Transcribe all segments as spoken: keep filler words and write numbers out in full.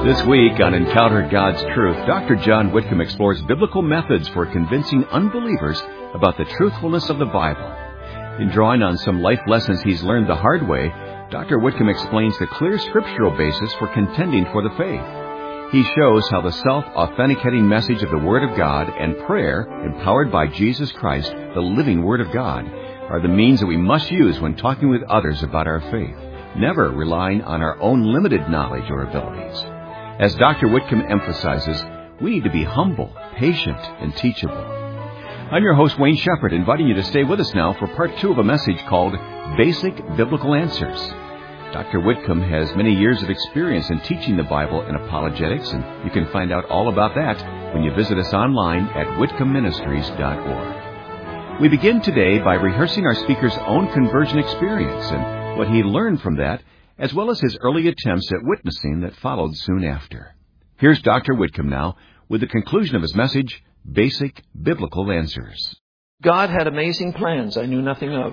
This week on Encounter God's Truth, Doctor John Whitcomb explores biblical methods for convincing unbelievers about the truthfulness of the Bible. In drawing on some life lessons he's learned the hard way, Doctor Whitcomb explains the clear scriptural basis for contending for the faith. He shows how the self-authenticating message of the Word of God and prayer, empowered by Jesus Christ, the living Word of God, are the means that we must use when talking with others about our faith, never relying on our own limited knowledge or abilities. As Doctor Whitcomb emphasizes, we need to be humble, patient, and teachable. I'm your host, Wayne Shepherd, inviting you to stay with us now for part two of a message called Basic Biblical Answers. Doctor Whitcomb has many years of experience in teaching the Bible and apologetics, and you can find out all about that when you visit us online at whitcomb ministries dot org. We begin today by rehearsing our speaker's own conversion experience and what he learned from that, as well as his early attempts at witnessing that followed soon after. Here's Doctor Whitcomb now with the conclusion of his message, Basic Biblical Answers. God had amazing plans I knew nothing of.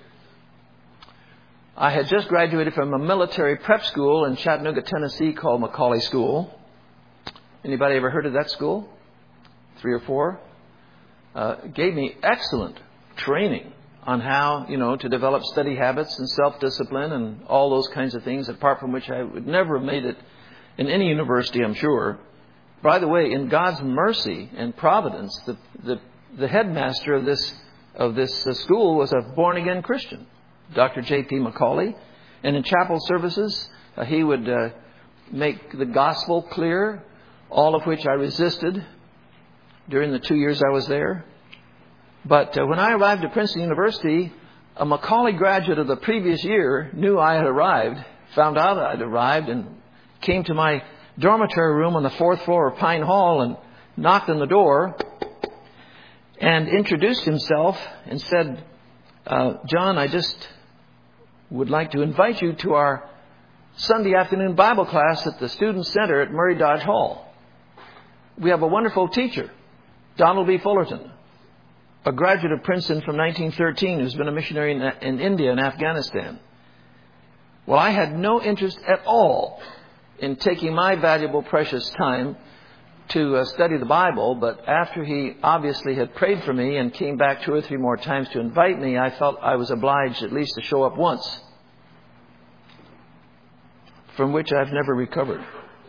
I had just graduated from a military prep school in Chattanooga, Tennessee called McCauley School. Anybody ever heard of that school? Three or four? Uh, it gave me excellent training on how, you know, to develop study habits and self-discipline and all those kinds of things, apart from which I would never have made it in any university, I'm sure. By the way, in God's mercy and providence, the the, the headmaster of this of this uh, school was a born-again Christian, Doctor J P McCauley. And in chapel services, uh, he would uh, make the gospel clear, all of which I resisted during the two years I was there. But uh, when I arrived at Princeton University, a McCauley graduate of the previous year knew I had arrived, found out I had arrived, and came to my dormitory room on the fourth floor of Pine Hall and knocked on the door and introduced himself and said, uh, John, I just would like to invite you to our Sunday afternoon Bible class at the Student Center at Murray Dodge Hall. We have a wonderful teacher, Donald B. Fullerton, a graduate of Princeton from nineteen thirteen who's been a missionary in, in India and Afghanistan. Well, I had no interest at all in taking my valuable, precious time to uh, study the Bible, but after he obviously had prayed for me and came back two or three more times to invite me, I felt I was obliged at least to show up once, from which I've never recovered.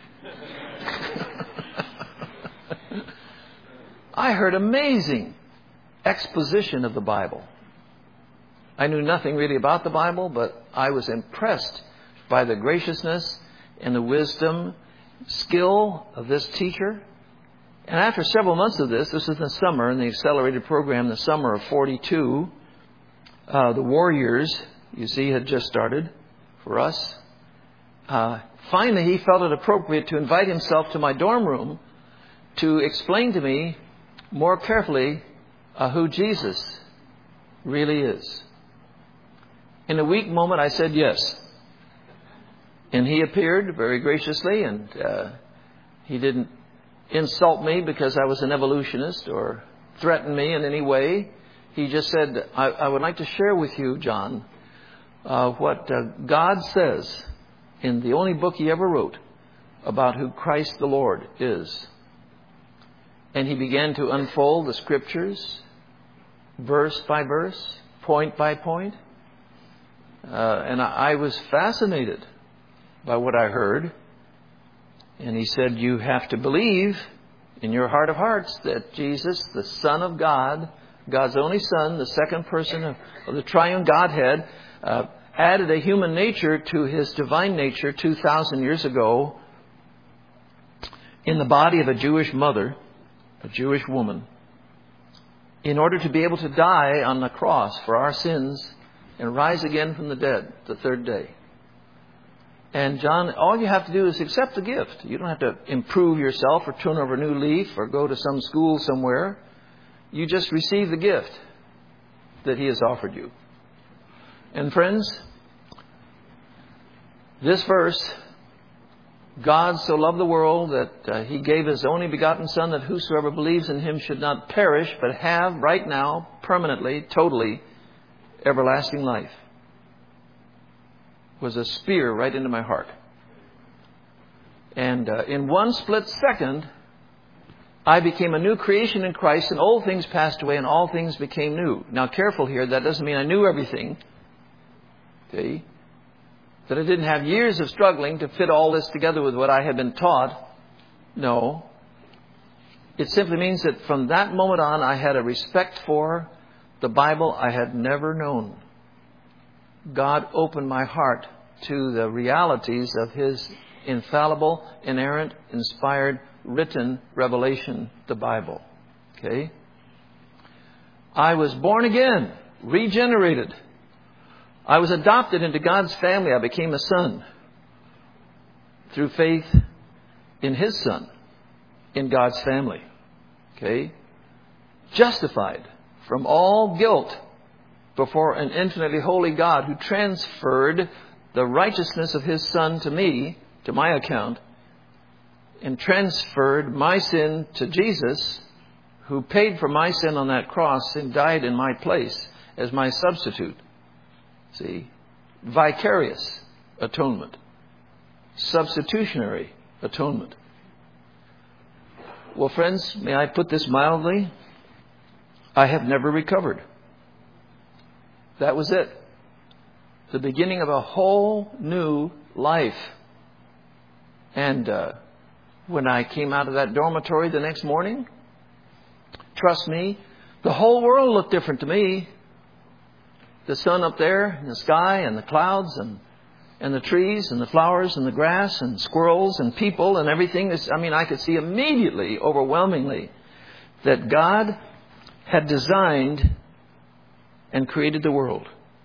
I heard amazing exposition of the Bible. I knew nothing really about the Bible, but I was impressed by the graciousness and the wisdom, skill of this teacher. And after several months of this, this was in the summer, in the accelerated program, the summer of forty-two, uh, the Warriors, you see, had just started for us. Uh, finally, he felt it appropriate to invite himself to my dorm room to explain to me more carefully Uh, who Jesus really is. In a weak moment, I said yes. And he appeared very graciously, and uh, he didn't insult me because I was an evolutionist or threaten me in any way. He just said, I, I would like to share with you, John, uh, what uh, God says in the only book he ever wrote about who Christ the Lord is. And he began to unfold the scriptures, verse by verse, point by point. Uh, and I, I was fascinated by what I heard. And he said, you have to believe in your heart of hearts that Jesus, the Son of God, God's only Son, the second person of, of the triune Godhead, uh, added a human nature to his divine nature two thousand years ago in the body of a Jewish mother, a Jewish woman, in order to be able to die on the cross for our sins and rise again from the dead the third day. And John, all you have to do is accept the gift. You don't have to improve yourself or turn over a new leaf or go to some school somewhere. You just receive the gift that he has offered you. And friends, this verse, God so loved the world that uh, he gave his only begotten Son, that whosoever believes in him should not perish, but have right now, permanently, totally, everlasting life, was a spear right into my heart. And uh, in one split second, I became a new creation in Christ, and old things passed away and all things became new. Now, careful here. That doesn't mean I knew everything. Okay? That I didn't have years of struggling to fit all this together with what I had been taught. No. It simply means that from that moment on, I had a respect for the Bible I had never known. God opened my heart to the realities of His infallible, inerrant, inspired, written revelation, the Bible. Okay? I was born again, regenerated. I was adopted into God's family. I became a son through faith in His Son, in God's family. Okay? Justified from all guilt before an infinitely holy God who transferred the righteousness of His Son to me, to my account, and transferred my sin to Jesus, who paid for my sin on that cross and died in my place as my substitute. See? Vicarious atonement. Substitutionary atonement. Well, friends, may I put this mildly? I have never recovered. That was it. The beginning of a whole new life. And uh, when I came out of that dormitory the next morning, trust me, the whole world looked different to me. The sun up there in the sky and the clouds and and the trees and the flowers and the grass and squirrels and people and everything. I mean, I could see immediately, overwhelmingly, that God had designed and created the world.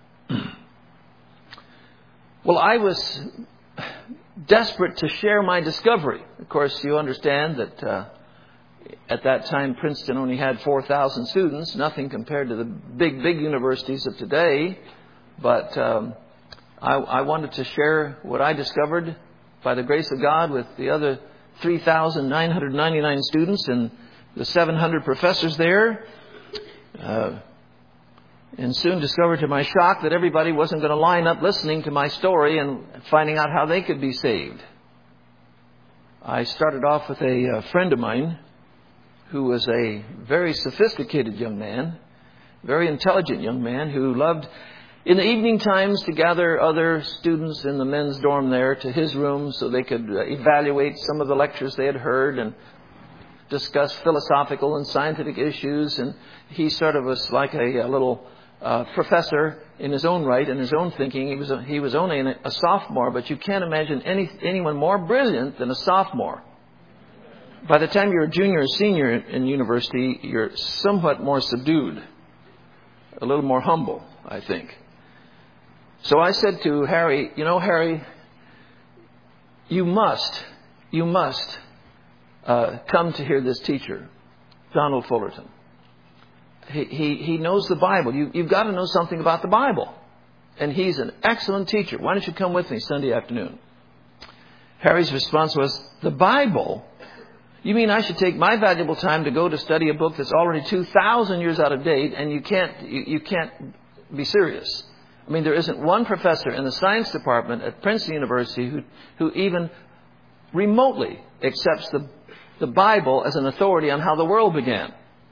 Well, I was desperate to share my discovery. Of course, you understand that uh, at that time Princeton only had four thousand students, nothing compared to the big, big universities of today. But um, I, I wanted to share what I discovered by the grace of God with the other three thousand nine hundred ninety-nine students and the seven hundred professors there. Uh, and soon discovered to my shock that everybody wasn't going to line up listening to my story and finding out how they could be saved. I started off with a, a friend of mine who was a very sophisticated young man, very intelligent young man who loved in the evening times to gather other students in the men's dorm there to his room so they could evaluate some of the lectures they had heard and discuss philosophical and scientific issues. And he sort of was like a, a little uh, professor in his own right, in his own thinking. He was a, he was only a, a sophomore, but you can't imagine any anyone more brilliant than a sophomore. By the time you're a junior or senior in university, you're somewhat more subdued, a little more humble, I think. So I said to Harry, you know, Harry, you must, you must uh, come to hear this teacher, Donald Fullerton. He, he, he knows the Bible. You, you've got to know something about the Bible. And he's an excellent teacher. Why don't you come with me Sunday afternoon? Harry's response was, the Bible? You mean I should take my valuable time to go to study a book that's already two thousand years out of date, and you can't, you, you can't be serious? I mean, there isn't one professor in the science department at Princeton University who, who even remotely accepts the, the Bible as an authority on how the world began.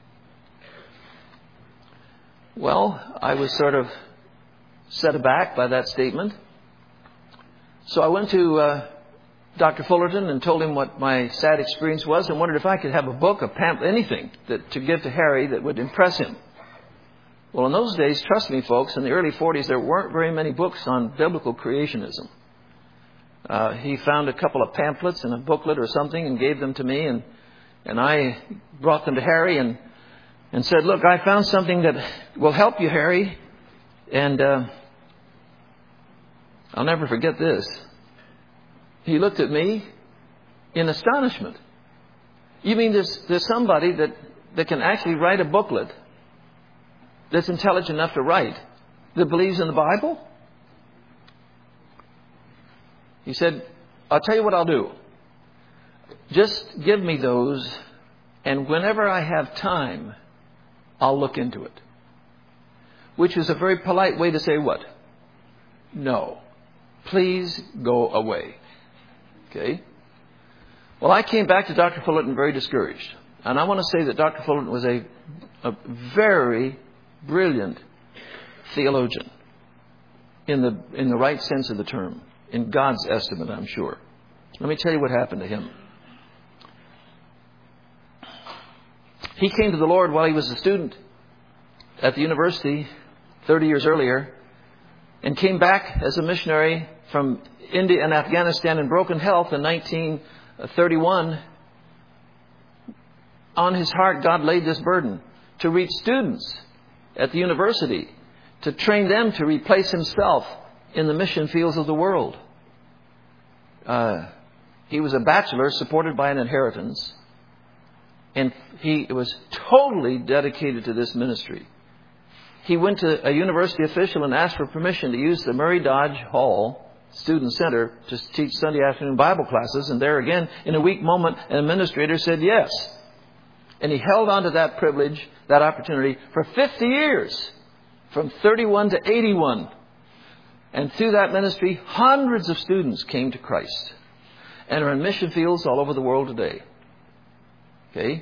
Well, I was sort of set aback by that statement. So I went to uh, Doctor Fullerton and told him what my sad experience was and wondered if I could have a book, a pamphlet, anything that, to give to Harry that would impress him. Well, in those days, trust me, folks, in the early forties, there weren't very many books on biblical creationism. Uh, he found a couple of pamphlets and a booklet or something and gave them to me, and and I brought them to Harry and and said, look, I found something that will help you, Harry. And uh, I'll never forget this. He looked at me in astonishment. You mean there's, there's somebody that, that can actually write a booklet that's intelligent enough to write, that believes in the Bible? He said, I'll tell you what I'll do. Just give me those, and whenever I have time, I'll look into it. Which is a very polite way to say what? No. Please go away. Okay? Well, I came back to Doctor Fullerton very discouraged. And I want to say that Doctor Fullerton was a, a very brilliant theologian in the, in the right sense of the term. In God's estimate, I'm sure. Let me tell you what happened to him. He came to the Lord while he was a student at the university thirty years earlier, and came back as a missionary from India and Afghanistan in broken health in nineteen thirty-one. On his heart, God laid this burden to reach students at the university, to train them to replace himself in the mission fields of the world. Uh, he was a bachelor supported by an inheritance, and he was totally dedicated to this ministry. He went to a university official and asked for permission to use the Murray Dodge Hall Student Center to teach Sunday afternoon Bible classes. And there again, in a weak moment, an administrator said yes. And he held on to that privilege, that opportunity, for fifty years, from thirty-one to eighty-one. And through that ministry, hundreds of students came to Christ and are in mission fields all over the world today. Okay?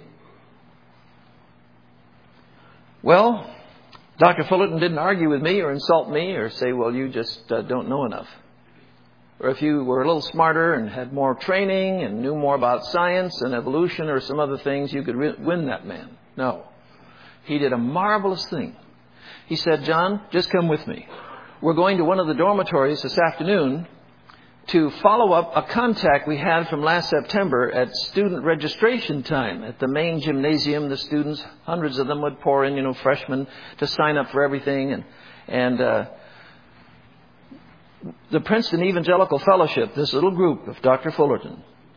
Well, Doctor Fullerton didn't argue with me or insult me or say, well, you just uh, don't know enough. Or if you were a little smarter and had more training and knew more about science and evolution or some other things, you could re- win that man. No. He did a marvelous thing. He said, John, just come with me. We're going to one of the dormitories this afternoon to follow up a contact we had from last September at student registration time. At the main gymnasium, the students, hundreds of them would pour in, you know, freshmen to sign up for everything. And, and uh, the Princeton Evangelical Fellowship, this little group of Doctor Fullerton,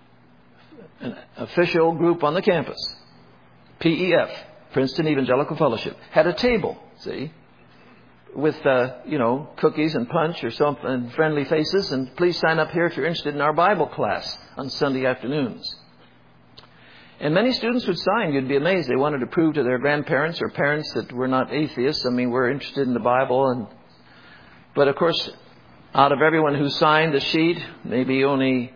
an official group on the campus, P E F, Princeton Evangelical Fellowship, had a table, see, with, uh, you know, cookies and punch or something, and friendly faces. And please sign up here if you're interested in our Bible class on Sunday afternoons. And many students would sign. You'd be amazed. They wanted to prove to their grandparents or parents that we're not atheists. I mean, we're interested in the Bible. And But, of course, out of everyone who signed the sheet, maybe only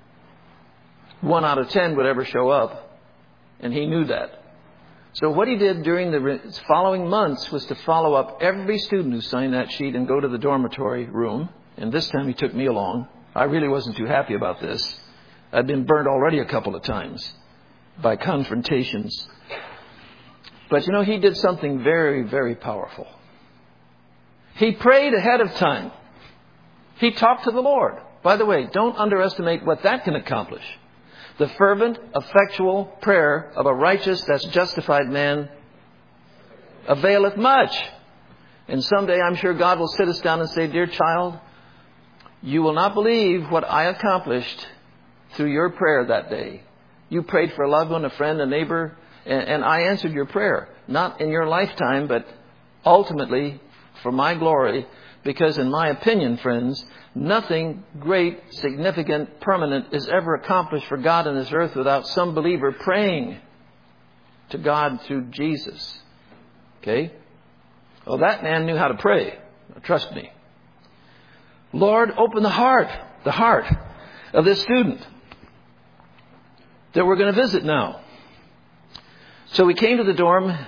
one out of ten would ever show up. And he knew that. So what he did during the following months was to follow up every student who signed that sheet and go to the dormitory room. And this time he took me along. I really wasn't too happy about this. I'd been burned already a couple of times by confrontations. But you know, he did something very, very powerful. He prayed ahead of time. He talked to the Lord. By the way, don't underestimate what that can accomplish. The fervent, effectual prayer of a righteous, that's justified man, availeth much. And someday I'm sure God will sit us down and say, dear child, you will not believe what I accomplished through your prayer that day. You prayed for a loved one, a friend, a neighbor, and, and I answered your prayer. Not in your lifetime, but ultimately for my glory. Because in my opinion, friends, nothing great, significant, permanent is ever accomplished for God on this earth without some believer praying to God through Jesus. Okay? Well, that man knew how to pray. Trust me. Lord, open the heart, the heart of this student that we're going to visit now. So we came to the dorm,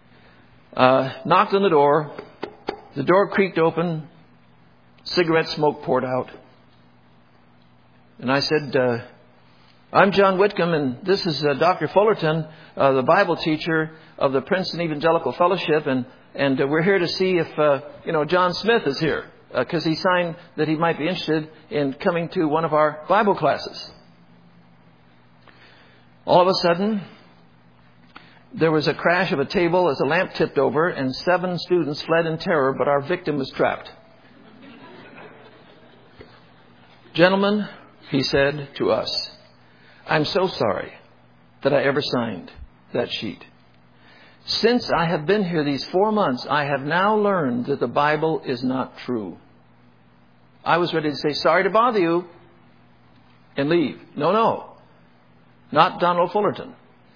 uh, knocked on the door. The door creaked open. Cigarette smoke poured out. And I said, uh, I'm John Whitcomb, and this is uh, Doctor Fullerton, uh, the Bible teacher of the Princeton Evangelical Fellowship, and, and uh, we're here to see if, uh, you know, John Smith is here, because uh, he signed that he might be interested in coming to one of our Bible classes. All of a sudden, there was a crash of a table as a lamp tipped over, and seven students fled in terror, but our victim was trapped. Gentlemen, he said to us, I'm so sorry that I ever signed that sheet. Since I have been here these four months, I have now learned that the Bible is not true. I was ready to say, sorry to bother you, and leave. No, no. Not Donald Fullerton.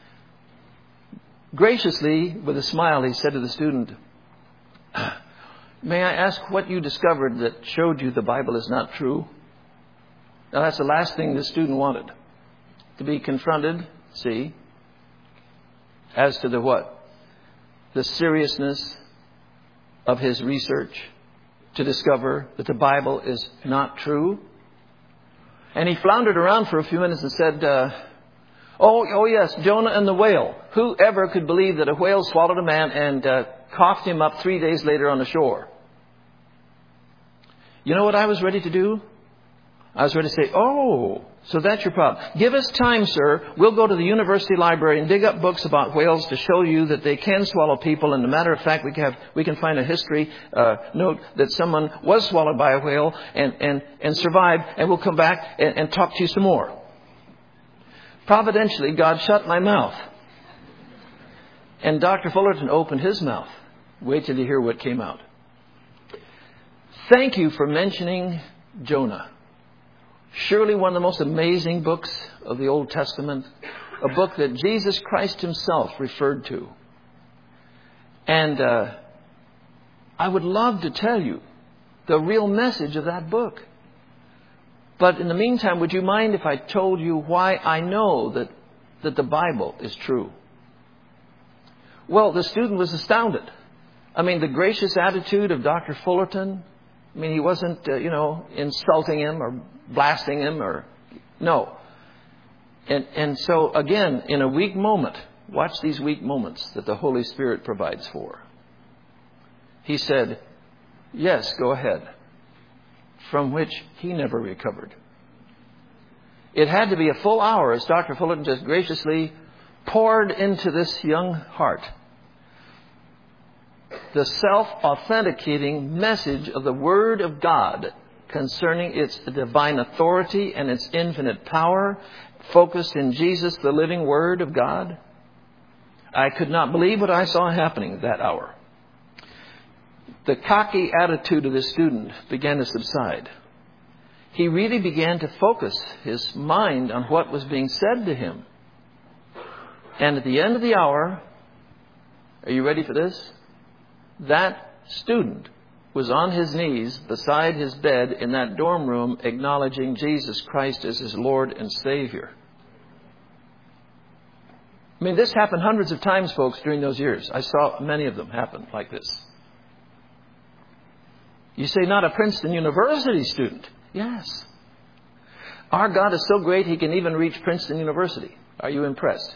Graciously, with a smile, he said to the student, may I ask what you discovered that showed you the Bible is not true? Now, that's the last thing the student wanted. to be confronted, see, as to the what? The seriousness of his research to discover that the Bible is not true. And he floundered around for a few minutes and said, uh, oh, oh yes, Jonah and the whale. Whoever could believe that a whale swallowed a man and uh, coughed him up three days later on the shore? You know what I was ready to do? I was ready to say, oh, so that's your problem. Give us time, sir. We'll go to the university library and dig up books about whales to show you that they can swallow people. And as a matter of fact, we can, have, we can find a history uh, note that someone was swallowed by a whale and, and, and survived. And we'll come back and, and talk to you some more. Providentially, God shut my mouth. And Doctor Fullerton opened his mouth. Wait till you hear what came out. Thank you for mentioning Jonah. Surely one of the most amazing books of the Old Testament. A book that Jesus Christ himself referred to. And uh, I would love to tell you the real message of that book. But in the meantime, would you mind if I told you why I know that, that the Bible is true? Well, the student was astounded. I mean, the gracious attitude of Doctor Fullerton. I mean, he wasn't, uh, you know, insulting him or blasting him or... No. And, and so, again, in a weak moment, watch these weak moments that the Holy Spirit provides for. He said, yes, go ahead. From which he never recovered. It had to be a full hour as Doctor Fullerton just graciously poured into this young heart the self-authenticating message of the Word of God concerning its divine authority and its infinite power, focused in Jesus, the living Word of God. I could not believe what I saw happening that hour. The cocky attitude of the student began to subside. He really began to focus his mind on what was being said to him. And at the end of the hour, are you ready for this? That student was on his knees beside his bed in that dorm room acknowledging Jesus Christ as his Lord and Savior. I mean, this happened hundreds of times, folks, during those years. I saw many of them happen like this. You say, not a Princeton University student. Yes. Our God is so great, he can even reach Princeton University. Are you impressed?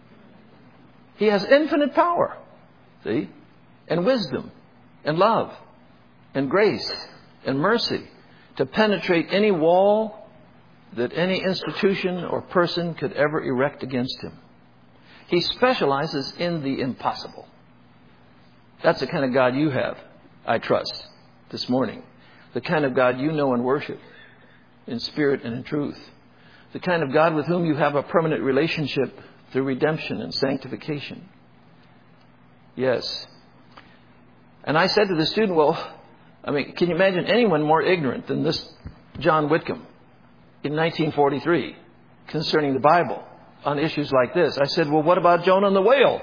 He has infinite power. See? And wisdom, and love, and grace, and mercy to penetrate any wall that any institution or person could ever erect against him. He specializes in the impossible. That's the kind of God you have, I trust, this morning. The kind of God you know and worship in spirit and in truth. The kind of God with whom you have a permanent relationship through redemption and sanctification. Yes. And I said to the student, well, I mean, can you imagine anyone more ignorant than this John Whitcomb in nineteen forty-three concerning the Bible on issues like this? I said, well, what about Jonah and the whale?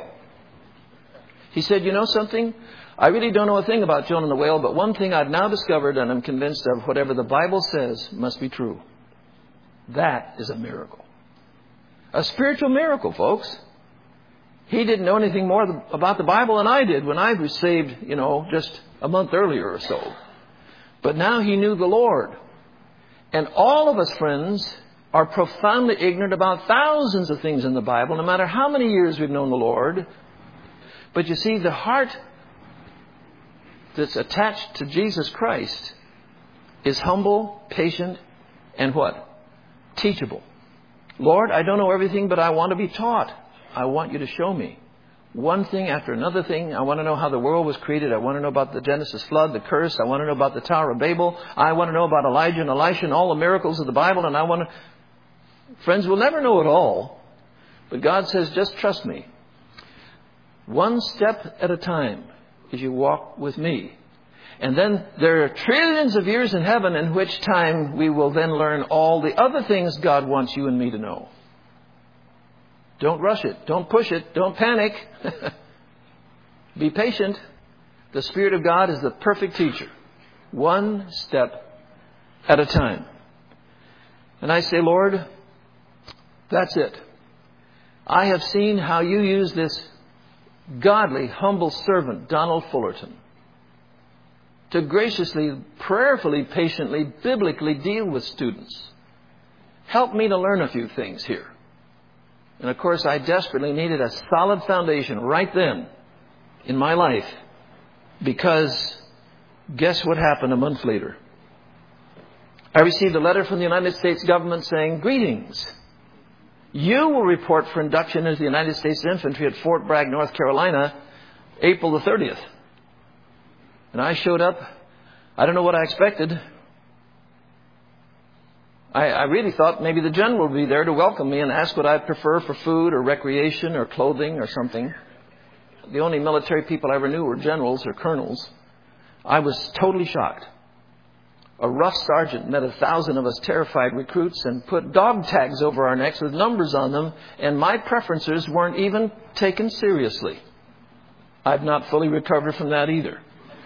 He said, you know something? I really don't know a thing about Jonah and the whale, but one thing I've now discovered and I'm convinced of, whatever the Bible says must be true. That is a miracle. A spiritual miracle, folks. He didn't know anything more about the Bible than I did when I was saved, you know, just a month earlier or so. But now he knew the Lord. And all of us, friends, are profoundly ignorant about thousands of things in the Bible, no matter how many years we've known the Lord. But you see, the heart that's attached to Jesus Christ is humble, patient, and what? Teachable. Lord, I don't know everything, but I want to be taught. I want you to show me one thing after another thing. I want to know how the world was created. I want to know about the Genesis flood, the curse. I want to know about the Tower of Babel. I want to know about Elijah and Elisha and all the miracles of the Bible. And I want to... Friends, we'll never know it all. But God says, just trust me. One step at a time as you walk with me. And then there are trillions of years in heaven, in which time we will then learn all the other things God wants you and me to know. Don't rush it. Don't push it. Don't panic. Be patient. The Spirit of God is the perfect teacher. One step at a time. And I say, Lord, That's it. I have seen how you use this godly, humble servant, Donald Fullerton, to graciously, prayerfully, patiently, biblically deal with students. Help me to learn a few things here. And of course, I desperately needed a solid foundation right then in my life, because guess what happened a month later? I received a letter from the United States government saying, "Greetings. You will report for induction into the United States Infantry at Fort Bragg, North Carolina, April the thirtieth. And I showed up. I don't know what I expected. I, I really thought maybe the general would be there to welcome me and ask what I'd prefer for food or recreation or clothing or something. The only military people I ever knew were generals or colonels. I was totally shocked. A rough sergeant met a thousand of us terrified recruits and put dog tags over our necks with numbers on them, and my preferences weren't even taken seriously. I've not fully recovered from that either.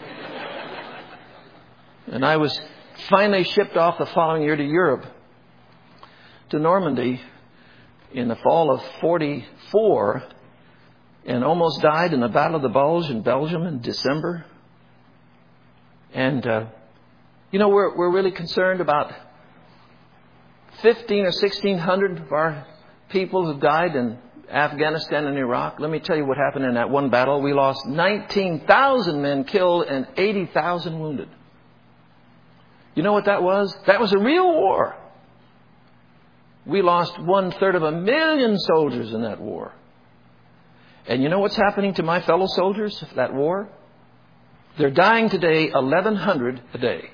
And I was finally shipped off the following year to Europe, to Normandy, in the fall of forty-four, and almost died in the Battle of the Bulge in Belgium in December. And, uh, you know, we're, we're really concerned about fifteen or sixteen hundred of our people who died in Afghanistan and Iraq. Let me tell you what happened in that one battle. We lost nineteen thousand men killed and eighty thousand wounded. You know what that was? That was a real war. We lost one third of a million soldiers in that war. And you know what's happening to my fellow soldiers of that war? They're dying today eleven hundred a day.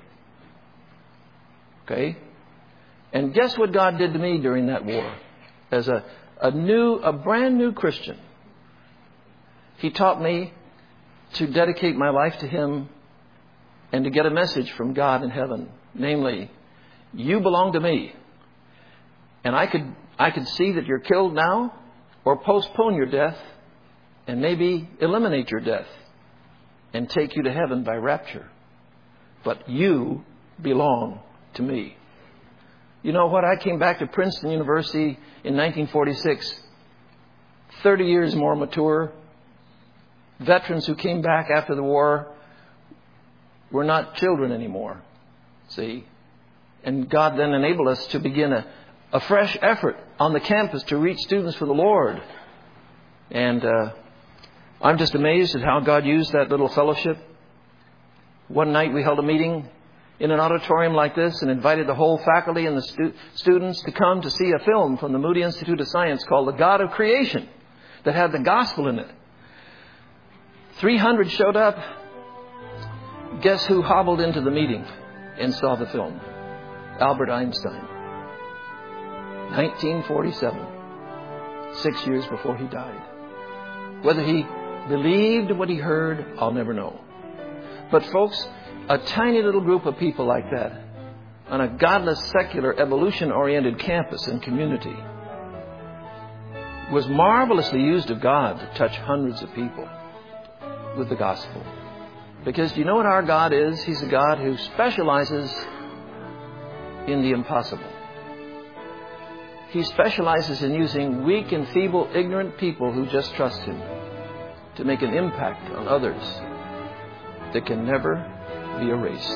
Okay? And guess what God did to me during that war? As a, a new, a brand new Christian, He taught me to dedicate my life to Him and to get a message from God in heaven. Namely, you belong to me. And I could, I could see that you're killed now, or postpone your death, and maybe eliminate your death and take you to heaven by rapture. But you belong to me. You know what? I came back to Princeton University in nineteen forty-six, thirty years more mature. Veterans who came back after the war were not children anymore. See? And God then enabled us to begin a, a fresh effort on the campus to reach students for the Lord. And uh, I'm just amazed at how God used that little fellowship. One night we held a meeting in an auditorium like this and invited the whole faculty and the stu- students to come to see a film from the Moody Institute of Science called The God of Creation that had the gospel in it. three hundred showed up. Guess who hobbled into the meeting and saw the film? Albert Einstein. nineteen forty-seven. Six years before he died. Whether he believed what he heard, I'll never know. But folks, a tiny little group of people like that on a godless, secular, evolution-oriented campus and community was marvelously used of God to touch hundreds of people with the gospel. Because do you know what our God is? He's a God who specializes in the impossible. He specializes in using weak and feeble, ignorant people who just trust Him to make an impact on others that can never be erased.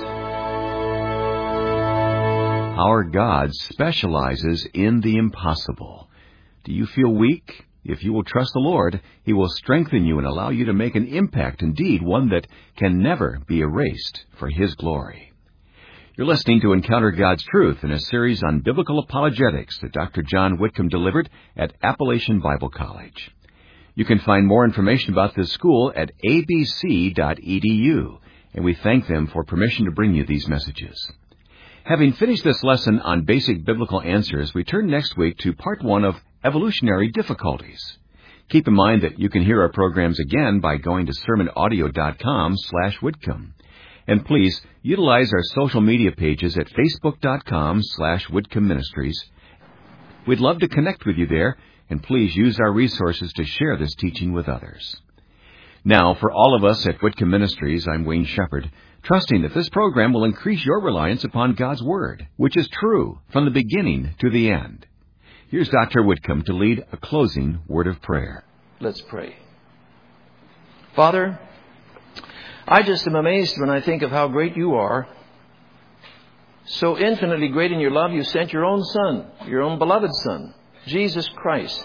Our God specializes in the impossible. Do you feel weak? If you will trust the Lord, He will strengthen you and allow you to make an impact, indeed, one that can never be erased for His glory. You're listening to Encounter God's Truth in a series on biblical apologetics that Doctor John Whitcomb delivered at Appalachian Bible College. You can find more information about this school at a b c dot e d u, and we thank them for permission to bring you these messages. Having finished this lesson on basic biblical answers, we turn next week to part one of evolutionary difficulties. Keep in mind that you can hear our programs again by going to sermon audio dot com slash Whitcomb. And please utilize our social media pages at facebook dot com slash Whitcomb Ministries. We'd love to connect with you there, and please use our resources to share this teaching with others. Now, for all of us at Whitcomb Ministries, I'm Wayne Shepherd, trusting that this program will increase your reliance upon God's Word, which is true from the beginning to the end. Here's Doctor Whitcomb to lead a closing word of prayer. Let's pray. Father, I just am amazed when I think of how great you are. So infinitely great in your love, you sent your own Son, your own beloved Son, Jesus Christ,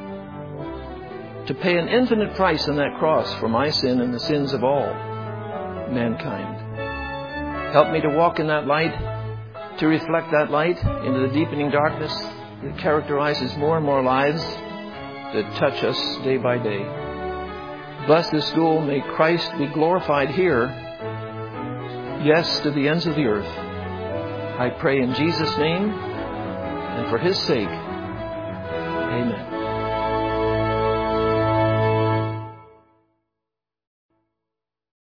to pay an infinite price on that cross for my sin and the sins of all mankind. Help me to walk in that light, to reflect that light into the deepening darkness that characterizes more and more lives that touch us day by day. Bless this school. May Christ be glorified here, yes, to the ends of the earth. I pray in Jesus' name and for His sake. Amen.